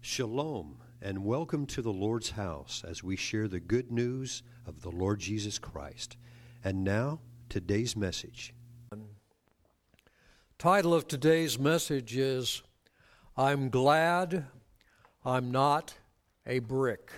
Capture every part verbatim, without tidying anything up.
Shalom, and welcome to the Lord's house as we share the good news of the Lord Jesus Christ. And now, today's message. Title of today's message is, I'm Glad I'm Not a Brick.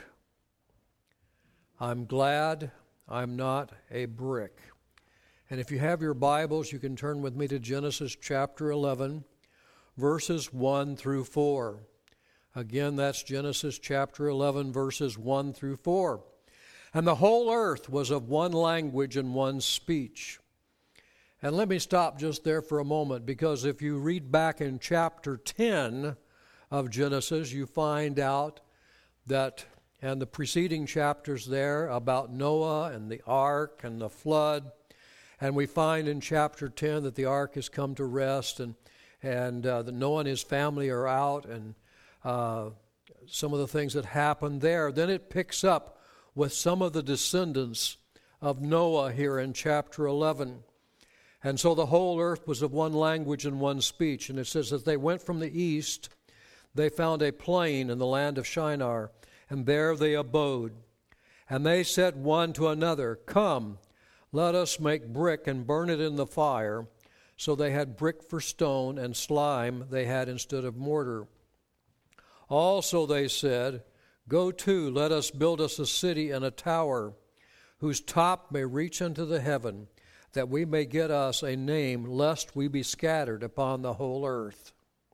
I'm glad I'm not a brick. And if you have your Bibles, you can turn with me to Genesis chapter eleven, verses one through four. Again, that's Genesis chapter eleven, verses one through four. And the whole earth was of one language and one speech. And let me stop just there for a moment, because if you read back in chapter ten of Genesis, you find out that, and the preceding chapters there, about Noah and the ark and the flood. And we find in chapter ten that the ark has come to rest, and, and uh, that Noah and his family are out, and Uh, some of the things that happened there. Then it picks up with some of the descendants of Noah here in chapter eleven. And so the whole earth was of one language and one speech. And it says that they went from the east, they found a plain in the land of Shinar, and there they abode. And they said one to another, Come, let us make brick and burn it in the fire. So they had brick for stone, and slime they had instead of mortar. Also they said, Go to, let us build us a city and a tower, whose top may reach unto the heaven, that we may get us a name, lest we be scattered upon the whole earth.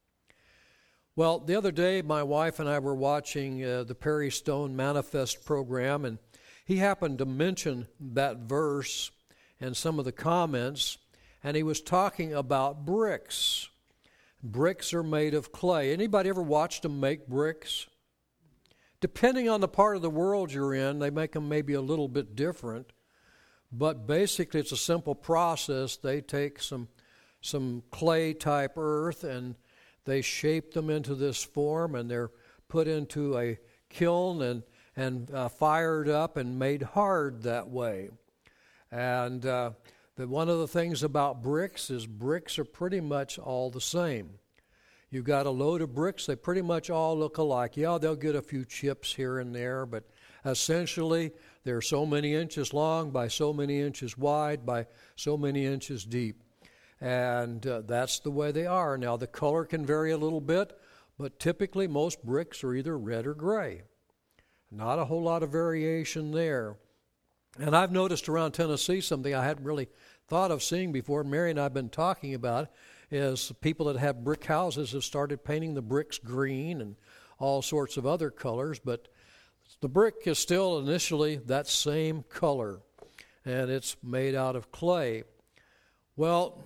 Well, the other day, my wife and I were watching uh, the Perry Stone Manifest program, and he happened to mention that verse in some of the comments, and he was talking about bricks. Bricks are made of clay. Anybody ever watched them make bricks? Depending on the part of the world you're in, they make them maybe a little bit different. But basically, it's a simple process. They take some some clay-type earth, and they shape them into this form, and they're put into a kiln and, and uh, fired up and made hard that way. And uh, the, one of the things about bricks is bricks are pretty much all the same. You've got a load of bricks, they pretty much all look alike. Yeah, they'll get a few chips here and there, but essentially they're so many inches long by so many inches wide by so many inches deep. And uh, that's the way they are. Now, the color can vary a little bit, but typically most bricks are either red or gray. Not a whole lot of variation there. And I've noticed around Tennessee something I hadn't really thought of seeing before. Mary and I have been talking about is people that have brick houses have started painting the bricks green and all sorts of other colors, but the brick is still initially that same color, and it's made out of clay. Well,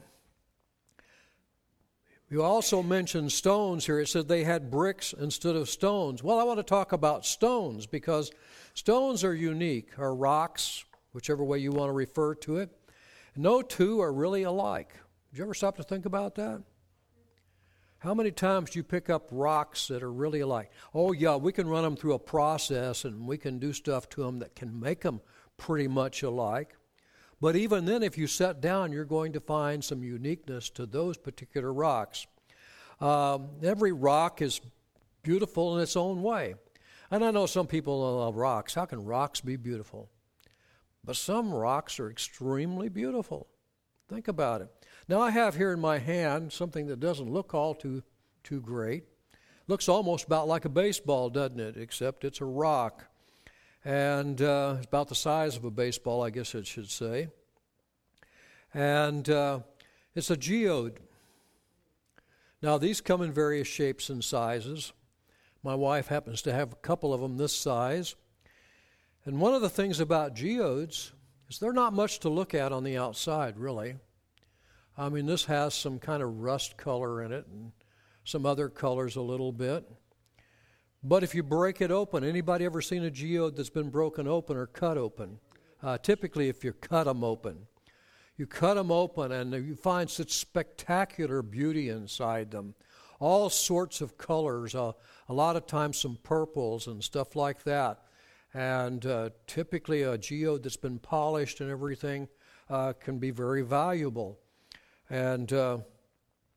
you also mentioned stones here. It said they had bricks instead of stones. Well, I want to talk about stones because stones are unique, or rocks, whichever way you want to refer to it. No two are really alike. Did you ever stop to think about that? How many times do you pick up rocks that are really alike? Oh, yeah, we can run them through a process and we can do stuff to them that can make them pretty much alike. But even then, if you sit down, you're going to find some uniqueness to those particular rocks. Um, every rock is beautiful in its own way. And I know some people love rocks. How can rocks be beautiful? But some rocks are extremely beautiful. Think about it. Now, I have here in my hand something that doesn't look all too too great. Looks almost about like a baseball, doesn't it? Except it's a rock. And uh, it's about the size of a baseball, I guess it should say. And uh, it's a geode. Now, these come in various shapes and sizes. My wife happens to have a couple of them this size. And one of the things about geodes is they're not much to look at on the outside, really. I mean, this has some kind of rust color in it and some other colors a little bit. But if you break it open, anybody ever seen a geode that's been broken open or cut open? Uh, typically, if you cut them open. You cut them open and you find such spectacular beauty inside them. All sorts of colors, uh, a lot of times some purples and stuff like that. And uh, typically a geode that's been polished and everything uh, can be very valuable. And uh,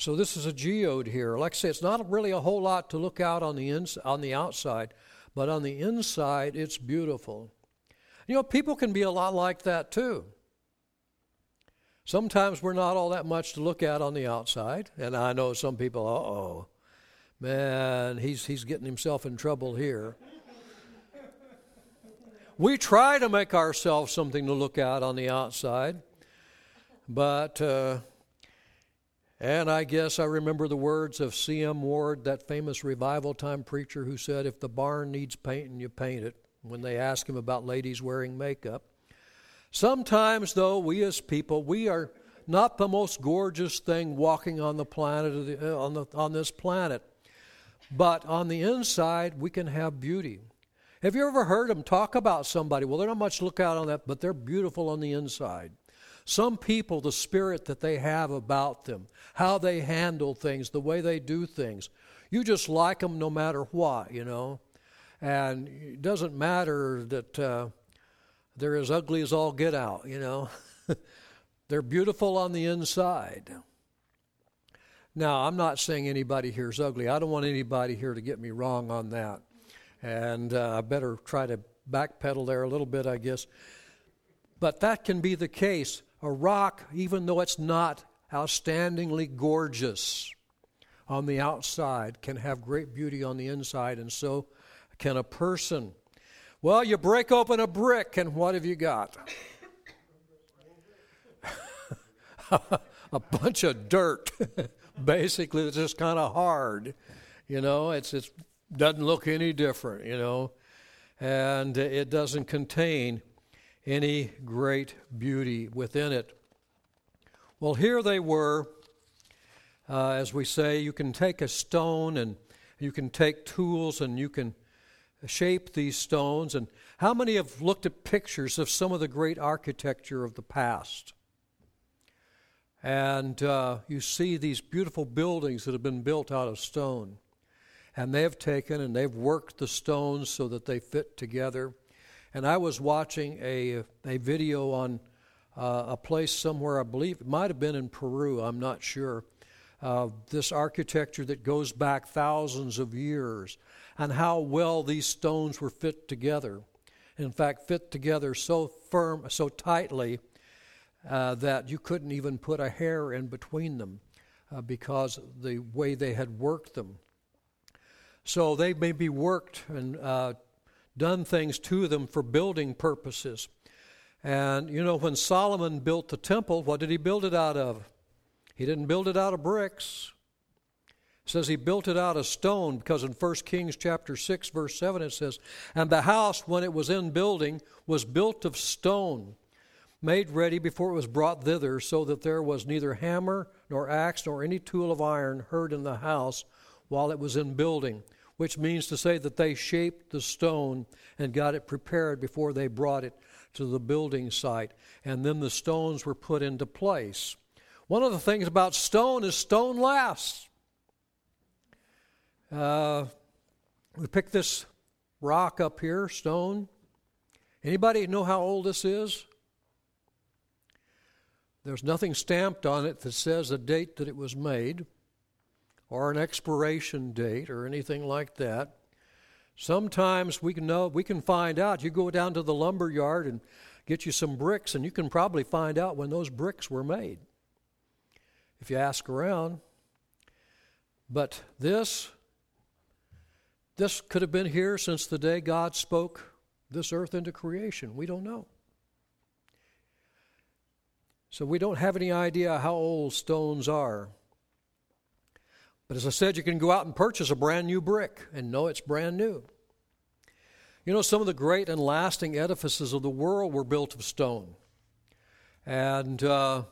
So this is a geode here. Like I say, it's not really a whole lot to look out on the ins- on the outside, but on the inside, it's beautiful. You know, people can be a lot like that too. Sometimes we're not all that much to look at on the outside, and I know some people, uh-oh, man, he's he's getting himself in trouble here. We try to make ourselves something to look at on the outside, but, uh, and I guess I remember the words of C M Ward, that famous revival time preacher who said, if the barn needs painting, you paint it, when they ask him about ladies wearing makeup. Sometimes, though, we as people, we are not the most gorgeous thing walking on the planet, on the on this planet, but on the inside, we can have beauty. Have you ever heard them talk about somebody? Well, they're not much to look out on that, but they're beautiful on the inside. Some people, the spirit that they have about them, how they handle things, the way they do things, you just like them no matter what, you know. And it doesn't matter that uh, they're as ugly as all get out, you know. They're beautiful on the inside. Now, I'm not saying anybody here is ugly. I don't want anybody here to get me wrong on that. And uh, I better try to backpedal there a little bit, I guess. But that can be the case. A rock, even though it's not outstandingly gorgeous on the outside, can have great beauty on the inside, and so can a person. Well, you break open a brick, and what have you got? A bunch of dirt. Basically, it's just kind of hard. You know, it's it's doesn't look any different, you know, and it doesn't contain any great beauty within it. Well, here they were. Uh, as we say, you can take a stone and you can take tools and you can shape these stones. And how many have looked at pictures of some of the great architecture of the past? And uh, you see these beautiful buildings that have been built out of stone. And they have taken and they've worked the stones so that they fit together. And I was watching a a video on uh, a place somewhere, I believe it might have been in Peru, I'm not sure, uh, this architecture that goes back thousands of years and how well these stones were fit together. In fact, fit together so firm, so tightly uh, that you couldn't even put a hair in between them uh, because of the way they had worked them. So they may be worked and uh, done things to them for building purposes. And, you know, when Solomon built the temple, what did he build it out of? He didn't build it out of bricks. It says he built it out of stone, because in First Kings chapter six, verse seven, it says, and the house, when it was in building, was built of stone, made ready before it was brought thither, so that there was neither hammer nor axe nor any tool of iron heard in the house while it was in building, which means to say that they shaped the stone and got it prepared before they brought it to the building site. And then the stones were put into place. One of the things about stone is stone lasts. Uh, we picked this rock up here, stone. Anybody know how old this is? There's nothing stamped on it that says a date that it was made, or an expiration date, or anything like that. Sometimes we can know, we can find out. You go down to the lumber yard and get you some bricks, and you can probably find out when those bricks were made, if you ask around. But this, this could have been here since the day God spoke this earth into creation. We don't know. So we don't have any idea how old stones are. But as I said, you can go out and purchase a brand new brick and know it's brand new. You know, some of the great and lasting edifices of the world were built of stone. And uh,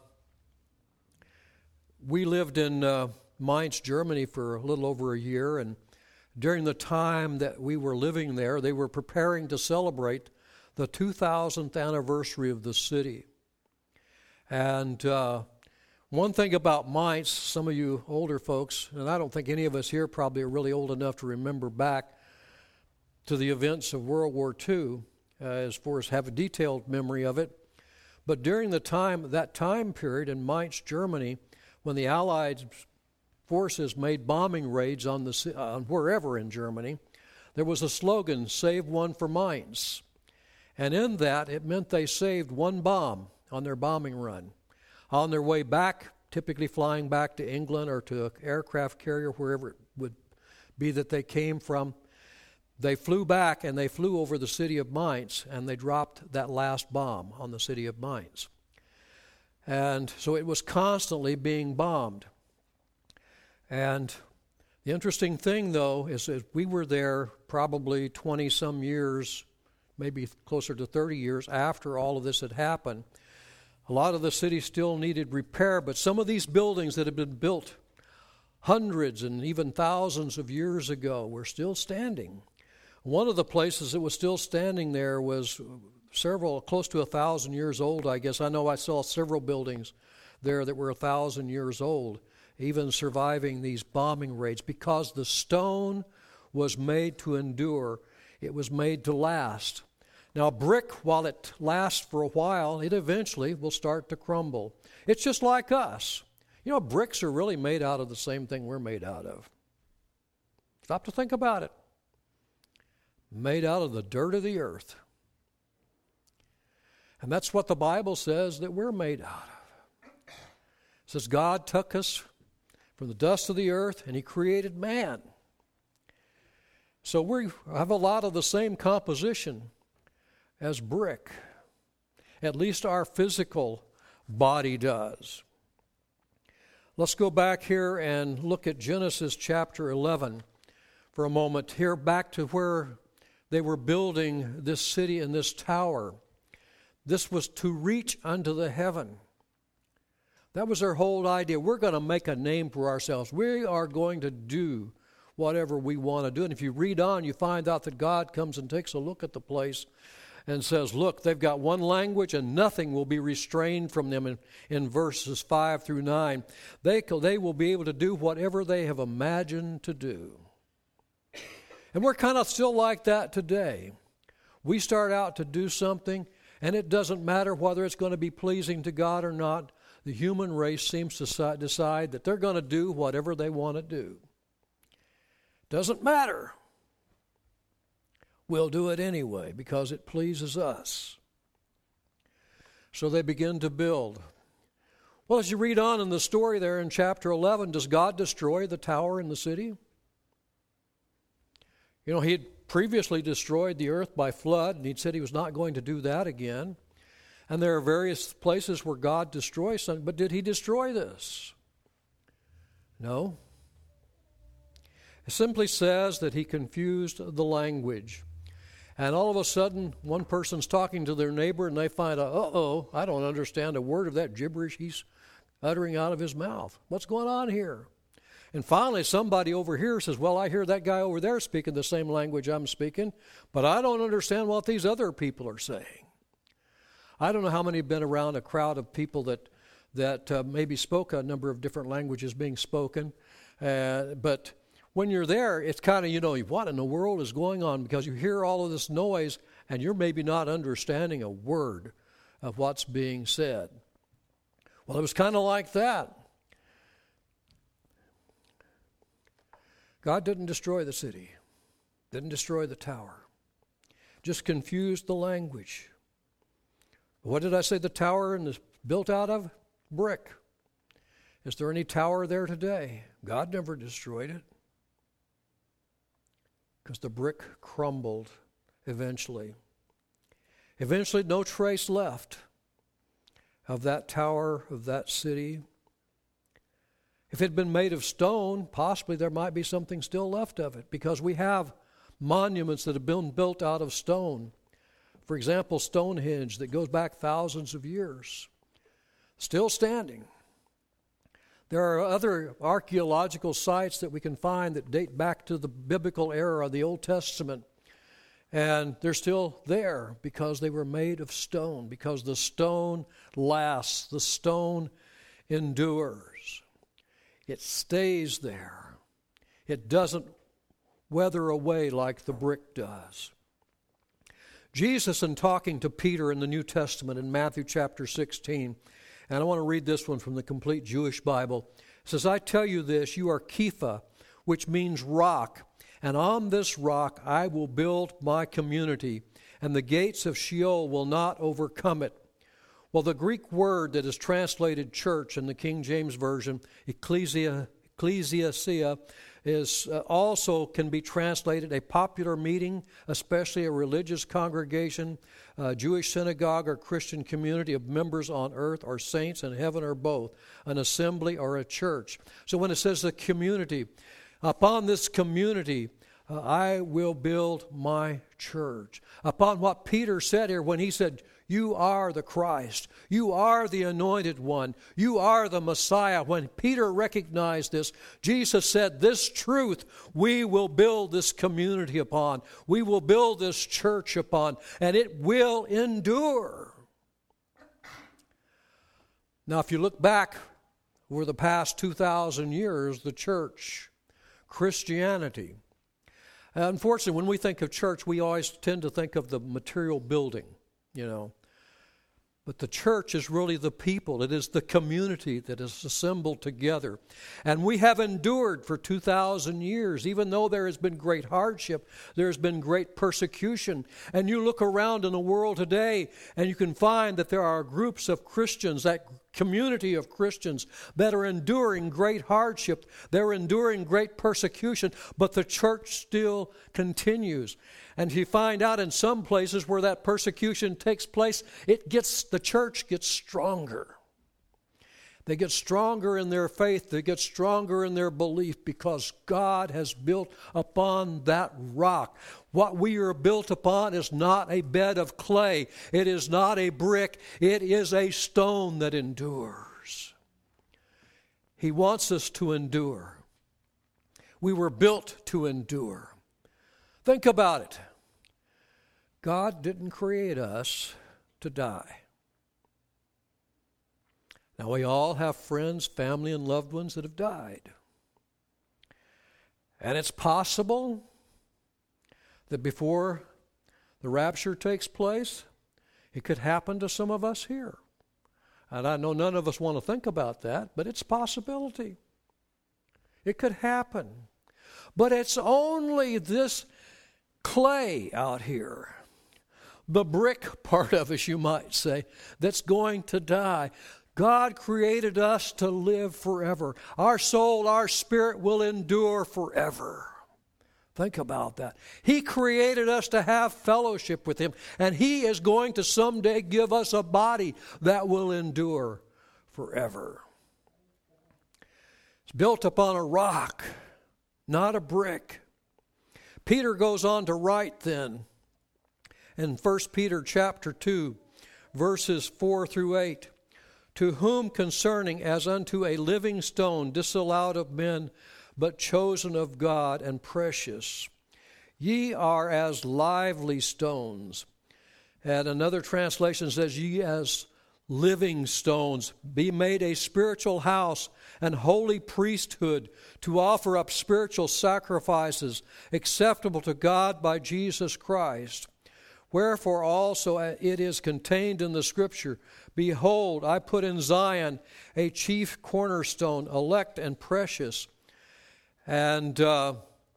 we lived in uh, Mainz, Germany for a little over a year, and during the time that we were living there, they were preparing to celebrate the two thousandth anniversary of the city. And uh, one thing about Mainz, some of you older folks, and I don't think any of us here probably are really old enough to remember back to the events of World War Two, uh, as far as have a detailed memory of it. But during the time, that time period in Mainz, Germany, when the Allies forces made bombing raids on the uh, wherever in Germany, there was a slogan, "Save one for Mainz." And in that, it meant they saved one bomb on their bombing run. On their way back, typically flying back to England or to an aircraft carrier, wherever it would be that they came from, they flew back and they flew over the city of Mainz, and they dropped that last bomb on the city of Mainz. And so it was constantly being bombed. And the interesting thing, though, is that we were there probably twenty-some years, maybe closer to thirty years after all of this had happened. A lot of the city still needed repair, but some of these buildings that had been built hundreds and even thousands of years ago were still standing. One of the places that was still standing there was several, close to a thousand years old, I guess. I know I saw several buildings there that were a thousand years old, even surviving these bombing raids, because the stone was made to endure. It was made to last. Now, brick, while it lasts for a while, it eventually will start to crumble. It's just like us. You know, bricks are really made out of the same thing we're made out of. Stop to think about it. Made out of the dirt of the earth. And that's what the Bible says that we're made out of. It says God took us from the dust of the earth and He created man. So we have a lot of the same composition as brick. At least our physical body does. Let's go back here and look at Genesis chapter eleven for a moment. Here back to where they were building this city and this tower. This was to reach unto the heaven. That was their whole idea. We're going to make a name for ourselves. We are going to do whatever we want to do. And if you read on, you find out that God comes and takes a look at the place and says, look, they've got one language and nothing will be restrained from them in, in verses five through nine. They, they will be able to do whatever they have imagined to do. And we're kind of still like that today. We start out to do something, and it doesn't matter whether it's going to be pleasing to God or not. The human race seems to decide that they're going to do whatever they want to do. Doesn't matter. We'll do it anyway because it pleases us. So they begin to build. Well, as you read on in the story there in chapter eleven, does God destroy the tower in the city? You know, He had previously destroyed the earth by flood, and He said He was not going to do that again. And there are various places where God destroys something, but did He destroy this? No. It simply says that He confused the language. And all of a sudden, one person's talking to their neighbor, and they find out, uh-oh, I don't understand a word of that gibberish he's uttering out of his mouth. What's going on here? And finally, somebody over here says, well, I hear that guy over there speaking the same language I'm speaking, but I don't understand what these other people are saying. I don't know how many have been around a crowd of people that, that uh, maybe spoke a number of different languages being spoken, uh, but when you're there, it's kind of, you know, what in the world is going on? Because you hear all of this noise, and you're maybe not understanding a word of what's being said. Well, it was kind of like that. God didn't destroy the city, didn't destroy the tower, just confused the language. What did I say the tower is built out of? Brick. Is there any tower there today? God never destroyed it, because the brick crumbled eventually. Eventually, no trace left of that tower, of that city. If it had been made of stone, possibly there might be something still left of it, because we have monuments that have been built out of stone. For example, Stonehenge, that goes back thousands of years, still standing. There are other archaeological sites that we can find that date back to the biblical era of the Old Testament, and they're still there because they were made of stone, because the stone lasts, the stone endures. It stays there. It doesn't weather away like the brick does. Jesus, in talking to Peter in the New Testament in Matthew chapter sixteen, and I want to read this one from the Complete Jewish Bible. It says, I tell you this, you are Kepha, which means rock, and on this rock I will build my community, and the gates of Sheol will not overcome it. Well, the Greek word that is translated church in the King James Version, ecclesia, ecclesia, is uh, also can be translated a popular meeting, especially a religious congregation, a Jewish synagogue or Christian community of members on earth or saints in heaven or both, an assembly or a church. So when it says the community, upon this community uh, I will build my church. Upon what Peter said here when he said, you are the Christ. You are the anointed one. You are the Messiah. When Peter recognized this, Jesus said, this truth we will build this community upon. We will build this church upon, and it will endure. Now, if you look back over the past two thousand years, the church, Christianity, unfortunately, when we think of church, we always tend to think of the material building, you know. But the church is really the people. It is the community that is assembled together. And we have endured for two thousand years. Even though there has been great hardship, there has been great persecution. And you look around in the world today, and you can find that there are groups of Christians, that community of Christians, that are enduring great hardship. They're enduring great persecution, but the church still continues. And you find out in some places where that persecution takes place, it gets the church gets stronger. They get stronger in their faith. They get stronger in their belief because God has built upon that rock. What we are built upon is not a bed of clay. It is not a brick. It is a stone that endures. He wants us to endure. We were built to endure. Think about it. God didn't create us to die. Now, we all have friends, family, and loved ones that have died. And it's possible that before the rapture takes place, it could happen to some of us here. And I know none of us want to think about that, but it's a possibility. It could happen. But it's only this clay out here, the brick part of us, you might say, that's going to die. God created us to live forever. Our soul, our spirit will endure forever. Think about that. He created us to have fellowship with Him, and He is going to someday give us a body that will endure forever. It's built upon a rock, not a brick. Peter goes on to write then in First Peter chapter two, verses four through eight, to whom concerning as unto a living stone disallowed of men, but chosen of God and precious, ye are as lively stones. And another translation says, ye as living stones, be made a spiritual house and holy priesthood to offer up spiritual sacrifices acceptable to God by Jesus Christ. Wherefore also it is contained in the Scripture, behold, I put in Zion a chief cornerstone, elect and precious. And uh,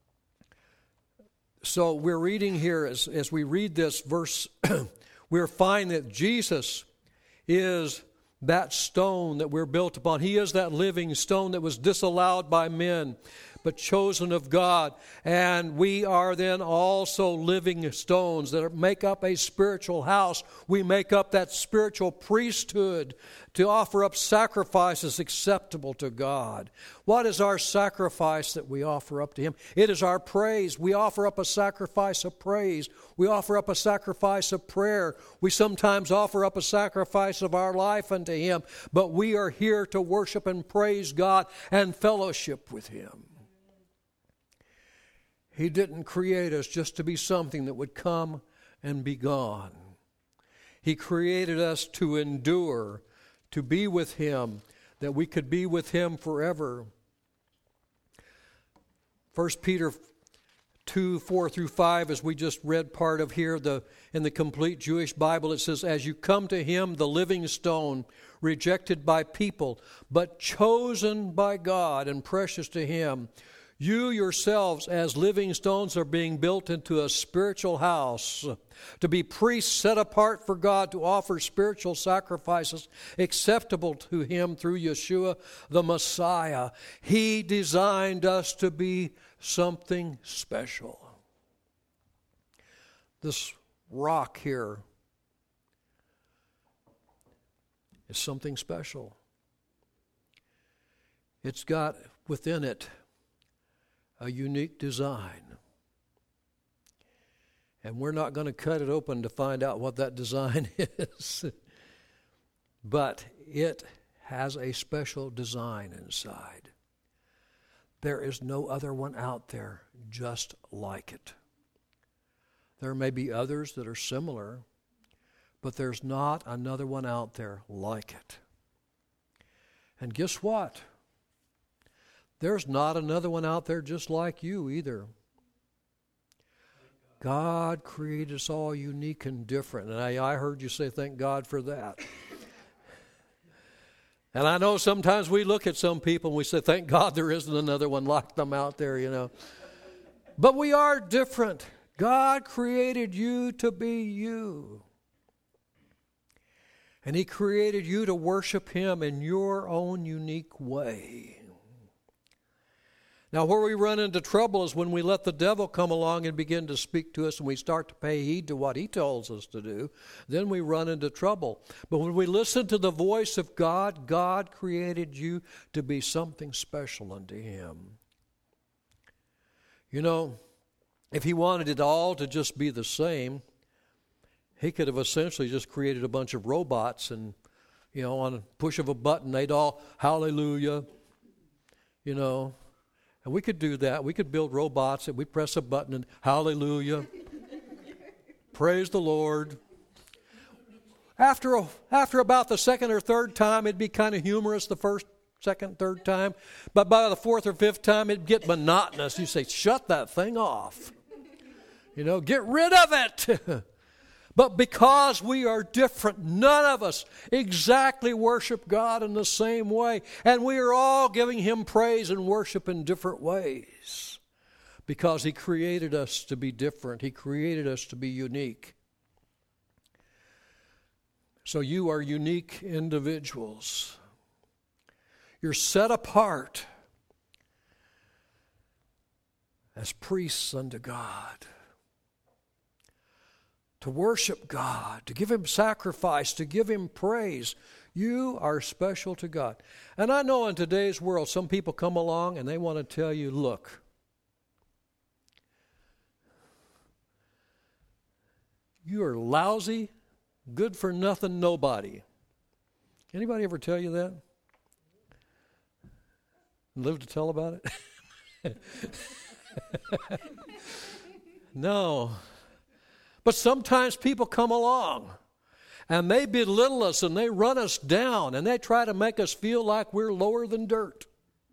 so we're reading here, as, as we read this verse, we're finding that Jesus is that stone that we're built upon. He is that living stone that was disallowed by men, but chosen of God. And we are then also living stones that make up a spiritual house. We make up that spiritual priesthood to offer up sacrifices acceptable to God. What is our sacrifice that we offer up to Him? It is our praise. We offer up a sacrifice of praise. We offer up a sacrifice of prayer. We sometimes offer up a sacrifice of our life unto Him, but we are here to worship and praise God and fellowship with Him. He didn't create us just to be something that would come and be gone. He created us to endure, to be with Him, that we could be with Him forever. First Peter two, four through five, as we just read part of here, the in the complete Jewish Bible, it says, as you come to him, the living stone, rejected by people, but chosen by God and precious to him, you yourselves as living stones are being built into a spiritual house, to be priests set apart for God, to offer spiritual sacrifices acceptable to him through Yeshua the Messiah. He designed us to be something special. This rock here is something special. It's got within it a unique design. And we're not going to cut it open to find out what that design is. But it has a special design inside. There is no other one out there just like it. There may be others that are similar, but there's not another one out there like it. And guess what? There's not another one out there just like you either. God created us all unique and different. And I, I heard you say, thank God for that. And I know sometimes we look at some people and we say, thank God there isn't another one like them out there, you know. But we are different. God created you to be you. And he created you to worship him in your own unique way. Now, where we run into trouble is when we let the devil come along and begin to speak to us and we start to pay heed to what he tells us to do. Then we run into trouble. But when we listen to the voice of God, God created you to be something special unto him. You know, if he wanted it all to just be the same, he could have essentially just created a bunch of robots and, you know, on a push of a button, they'd all, hallelujah, you know. And we could do that. We could build robots and we'd press a button and hallelujah. Praise the Lord. After, a, after about the second or third time, it'd be kind of humorous the first, second, third time. But by the fourth or fifth time, it'd get monotonous. You say, shut that thing off. You know, get rid of it. But because we are different, none of us exactly worship God in the same way. And we are all giving him praise and worship in different ways. Because he created us to be different. He created us to be unique. So you are unique individuals. You're set apart as priests unto God. To worship God, to give him sacrifice, to give him praise. You are special to God. And I know in today's world, some people come along and they want to tell you, look, you are lousy, good for nothing, nobody. Anybody ever tell you that? Live to tell about it? No. But sometimes people come along and they belittle us and they run us down and they try to make us feel like we're lower than dirt.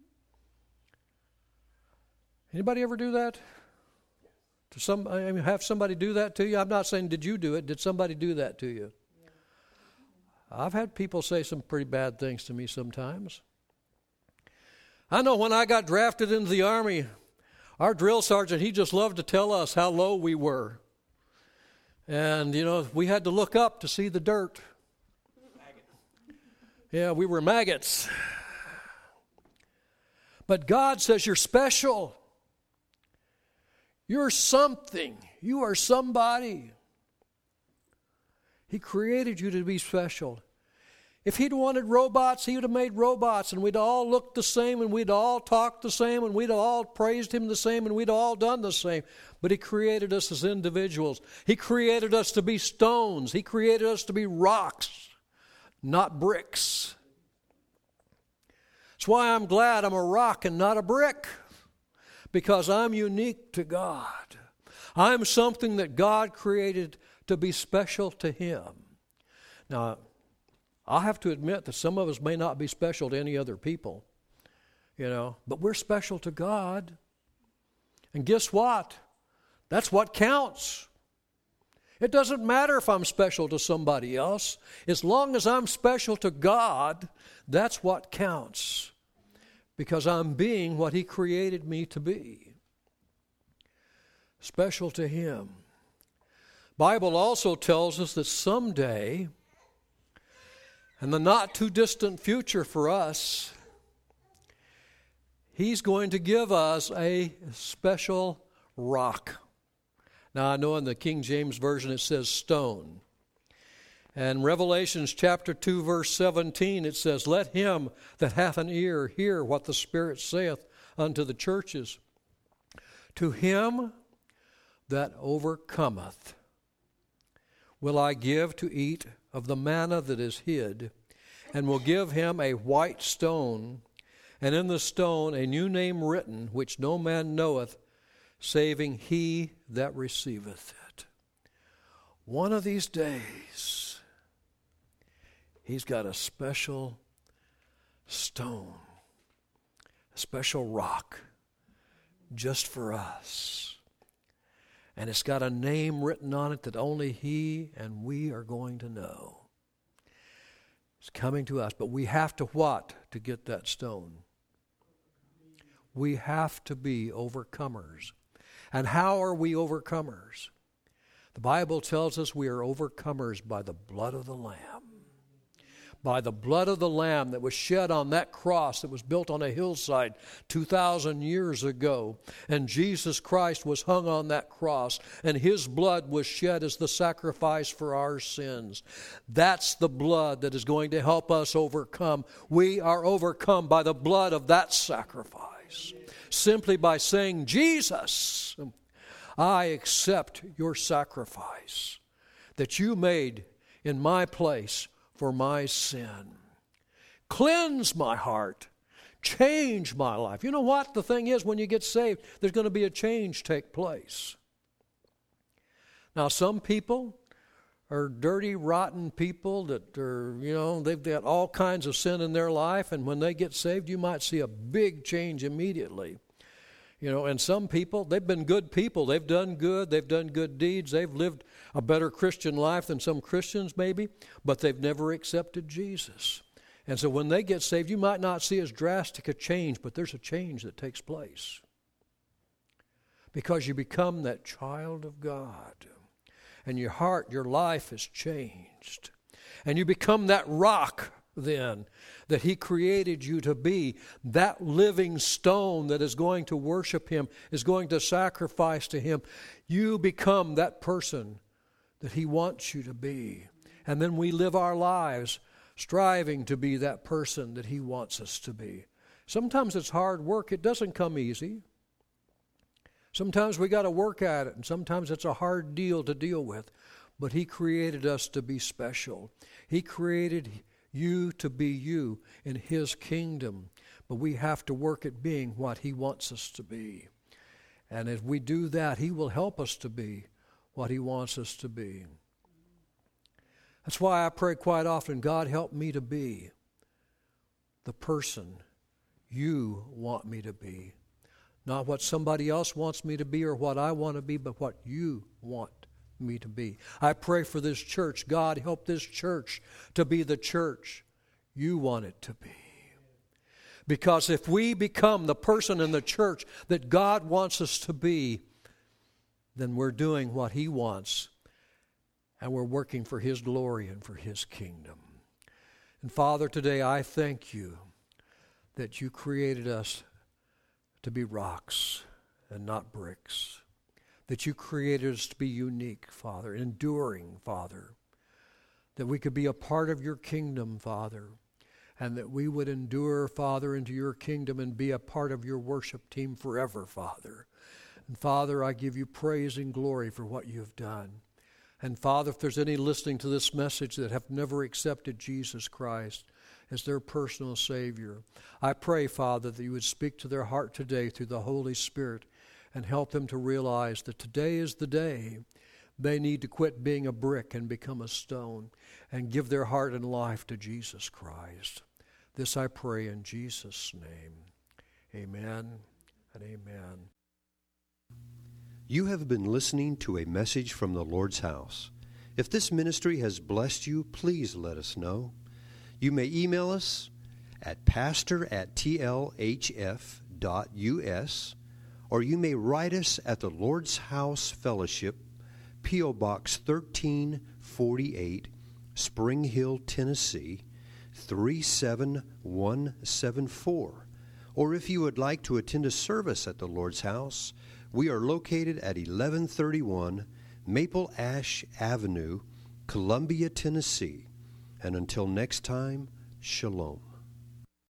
Anybody ever do that? To some, I mean, have somebody do that to you? I'm not saying did you do it. Did somebody do that to you? Yeah. I've had people say some pretty bad things to me sometimes. I know when I got drafted into the Army, our drill sergeant, he just loved to tell us how low we were. And, you know, we had to look up to see the dirt. Maggots. Yeah, we were maggots. But God says you're special. You're something. You are somebody. He created you to be special. If he'd wanted robots, he would have made robots, and we'd all look the same, and we'd all talk the same, and we'd all praised him the same, and we'd all done the same. But he created us as individuals. He created us to be stones. He created us to be rocks, not bricks. That's why I'm glad I'm a rock and not a brick, because I'm unique to God. I'm something that God created to be special to him. Now, I have to admit that some of us may not be special to any other people, you know, but we're special to God. And guess what? That's what counts. It doesn't matter if I'm special to somebody else. As long as I'm special to God, that's what counts. Because I'm being what He created me to be. Special to Him. Bible also tells us that someday, in the not too distant future for us, He's going to give us a special rock. Now I know in the King James Version it says stone. And Revelations chapter two verse seventeen it says, "Let him that hath an ear hear what the Spirit saith unto the churches. To him that overcometh will I give to eat of the manna that is hid, and will give him a white stone, and in the stone a new name written, which no man knoweth, saving he that receiveth it." One of these days, He's got a special stone, a special rock, just for us. And it's got a name written on it that only He and we are going to know. It's coming to us. But we have to what to get that stone? We have to be overcomers. And how are we overcomers? The Bible tells us we are overcomers by the blood of the Lamb. By the blood of the Lamb that was shed on that cross that was built on a hillside two thousand years ago. And Jesus Christ was hung on that cross, and His blood was shed as the sacrifice for our sins. That's the blood that is going to help us overcome. We are overcome by the blood of that sacrifice. Simply by saying, "Jesus, I accept your sacrifice that you made in my place for my sin. Cleanse my heart. Change my life." You know what? The thing is, when you get saved, there's going to be a change take place. Now, some people are dirty, rotten people that are, you know, they've got all kinds of sin in their life, and when they get saved, you might see a big change immediately. You know, and some people, they've been good people. They've done good. They've done good deeds. They've lived a better Christian life than some Christians maybe, but they've never accepted Jesus. And so when they get saved, you might not see as drastic a change, but there's a change that takes place. Because you become that child of God. And your heart, your life is changed. And you become that rock then that He created you to be, that living stone that is going to worship Him, is going to sacrifice to Him. You become that person that He wants you to be. And then we live our lives striving to be that person that He wants us to be. Sometimes it's hard work. It doesn't come easy. Sometimes we got to work at it, and sometimes it's a hard deal to deal with. But He created us to be special. He created you to be you in His kingdom. But we have to work at being what He wants us to be. And if we do that, He will help us to be what He wants us to be. That's why I pray quite often, "God, help me to be the person you want me to be. Not what somebody else wants me to be or what I want to be, but what you want me to be." I pray for this church. God, help this church to be the church you want it to be. Because if we become the person in the church that God wants us to be, then we're doing what He wants, and we're working for His glory and for His kingdom. And Father, today I thank You that You created us to be rocks and not bricks. That You created us to be unique, Father, enduring, Father. That we could be a part of Your kingdom, Father. And that we would endure, Father, into Your kingdom and be a part of Your worship team forever, Father. And Father, I give You praise and glory for what You have done. And Father, if there's any listening to this message that have never accepted Jesus Christ as their personal Savior, I pray, Father, that You would speak to their heart today through the Holy Spirit and help them to realize that today is the day they need to quit being a brick and become a stone and give their heart and life to Jesus Christ. This I pray in Jesus' name. Amen and amen. You have been listening to a message from the Lord's house. If this ministry has blessed you, please let us know. You may email us at pastor at t l h f dot u s, or you may write us at the Lord's House Fellowship, P O. Box thirteen forty-eight, Spring Hill, Tennessee, three seven one seven four. Or if you would like to attend a service at the Lord's House, we are located at eleven thirty-one Maple Ash Avenue, Columbia, Tennessee. And until next time, shalom.